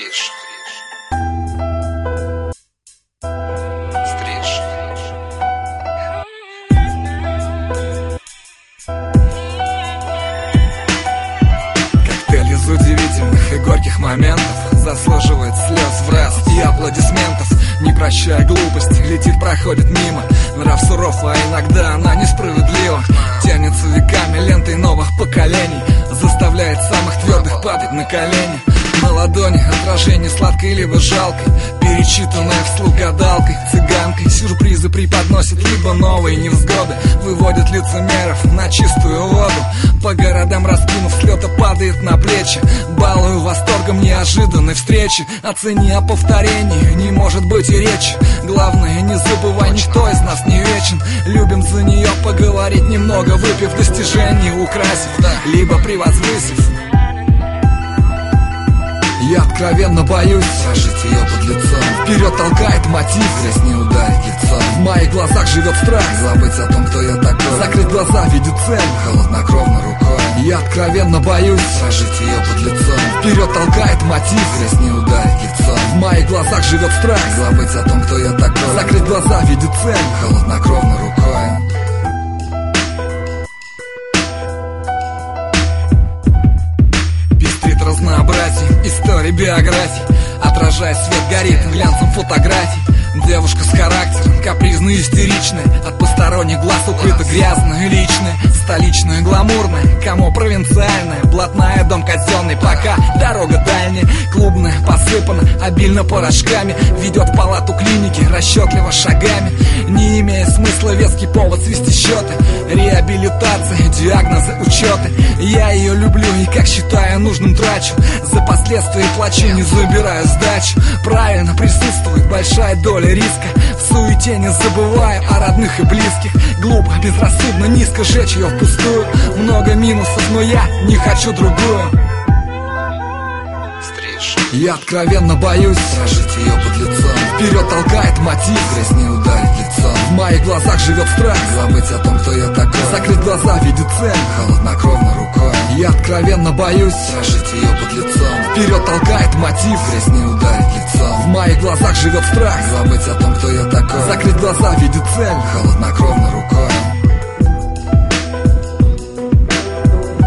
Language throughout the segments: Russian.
Стриж. Коктейль из удивительных и горьких моментов заслуживает слез в раз и аплодисментов. Не прощая глупости, летит, проходит мимо. Нрав суров, а иногда она несправедлива. Тянется веками лентой новых поколений, заставляет самых твердых падать на колени. На ладони отражение сладкой либо жалкой, перечитанное вслух гадалкой, цыганкой. Сюрпризы преподносит либо новые невзгоды, выводит лицемеров на чистую воду. По городам раскинув, с лета падает на плечи, балую восторгом неожиданной встречи. О цене, о повторении не может быть и речи. Главное, не забывай, никто из нас не вечен. Любим за нее поговорить немного, выпив достижений, украсив, либо превозвысив. Я откровенно боюсь сложить ее под лицом. Вперед толкает мотив, грязь не ударит лицом. В моих глазах живет страх, забыть о том, кто я такой. Закрыть глаза, видит цель, холоднокровно рукой. Я откровенно боюсь сложить ее под лицом. Вперед толкает мотив, грязь не ударит лицом. В моих глазах живет страх, забыть о том, кто я такой. Закрыть глаза, видит цель, холоднокровно рукой. Разнообразие историй, биографий, отражая свет, горит глянцем фотографий. Девушка с характером, капризная, истеричная, от посторонних глаз укрыта грязная, личная, столичная, гламурная, кому провинциальная, блатная, дом казенный, пока дорога дальняя, клубная, посыпана обильно порошками, ведет в палату клиники расчетливо шагами, не имея смысла веский повод свести счеты, реабилитация, диагнозы, учеты. Я ее люблю и, как считаю нужным, трачу, за последствия плачу, не забираю сдачу. Правильно, присутствует большая доля риска, в суете не забывая о родных и близких. Глупо, безрассудно, низко жечь ее впустую. Много минусов, но я не хочу другую. Стриж. Я откровенно боюсь сложить ее под лицом. Вперед толкает мотив, грязь не ударит лицом. В моих глазах живет страх, забыть о том, кто я такой. Закрыть глаза, видит цель, холоднокровно рукой. Я откровенно боюсь сложить ее под лицом. Вперед толкает мотив, грязь не ударит лицом. В моих глазах живет страх, забыть о том, кто я такой. Закрыть глаза, видит цель, холоднокровно рукой.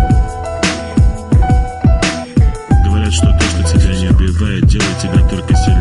Говорят, что то, что тебя не убивает, делает тебя только сильнее.